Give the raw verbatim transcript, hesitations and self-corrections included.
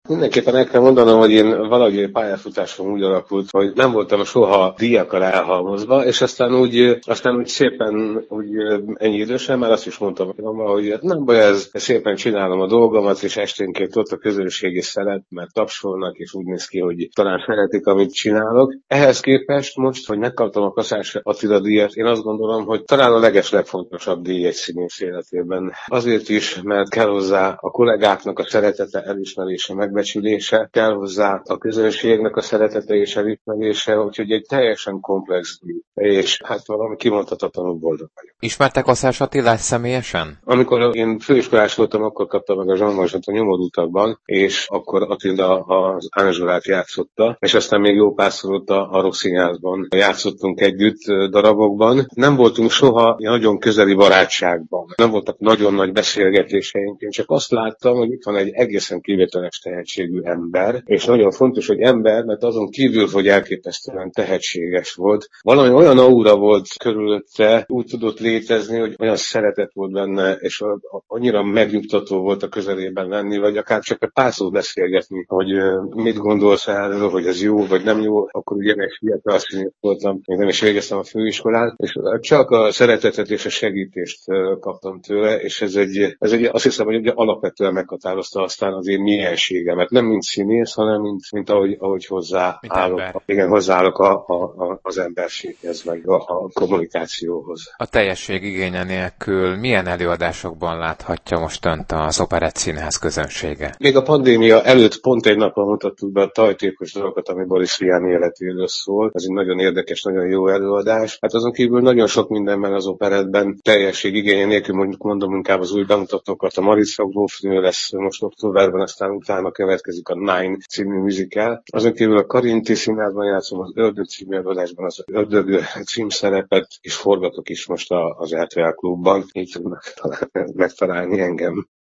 Mindenképpen el kell mondanom, hogy én valahogy pályafutásom úgy alakult, hogy nem voltam soha díjakkal elhalmozva, és aztán úgy, aztán úgy szépen úgy ennyi idősen már azt is mondtam magammal, hogy hát nem baj, ez, szépen csinálom a dolgomat, és esténként ott a közönség is szeret, mert tapsolnak, és úgy néz ki, hogy talán szeretik, amit csinálok. Ehhez képest most, hogy megkaptam a Kaszás Attila díjat, én azt gondolom, hogy talán a leges legfontosabb díj egy színész életében. Azért is, mert kell hozzá a kollégáknak a szeretete, elismerése, megbecsülése, kell hozzá a közönségnek a szeretete és elismerése, úgyhogy egy teljesen komplex díj. És hát valami kimondhatatlanul boldog vagyok. Ismertek Kaszás Attilát személyesen? Amikor én főiskolás voltam, akkor kaptam meg a Jean Valjeant a Nyomorultakban, és akkor Attila az Ánzsolát játszotta, és aztán még jó párszor ott a, a Rosszínházban játszottunk együtt darabokban. Nem voltunk soha nagyon közeli barátságban. Nem voltak nagyon nagy beszélgetéseink. Én csak azt láttam, hogy itt van egy egészen kivételes tehetségű ember, és nagyon fontos, hogy ember, mert azon kívül, hogy elképesztően tehetséges volt, valami olyan aura volt körülötte, úgy tudott létezni, hogy olyan szeretet volt benne, és annyira megnyugtató volt a közelében lenni, vagy akár csak egy pár szót beszélgetni, hogy mit gondolsz erről, hogy ez jó, vagy nem jó, akkor ugye meg fiatal színész voltam, még nem is végeztem a főiskolán, és csak a szeretetet és a segítést kaptam tőle, és ez egy, ez egy azt hiszem, hogy ugye alapvetően meghatározta aztán az én mienségemet, nem mint színész, hanem mint, mint ahogy, ahogy hozzáállok, igen, hozzáállok a, a, a, az emberséghez, meg a, a kommunikációhoz. A teljesség igénye nélkül milyen előadásokban láthatja most önt az Operett Színház közönsége? Még a pandémia előtt pont egy napon mutattuk be a tajtékos dolgokat, ami Boris Vian életéről szól. Ez egy nagyon érdekes, nagyon jó előadás. Hát azon kívül nagyon sok mindenben az operettben teljesség igénye nélkül, mondjuk mondom inkább az új bemutatókat. A Marica grófnő lesz most októberben, aztán utána következik a Nine című musical. Azon kívül a Karinti Színházban játszom az Ördög című előadásban, az Ördög címszerepet, és forgatok is most az er té el klubban. Így tudnak megtalálni engem.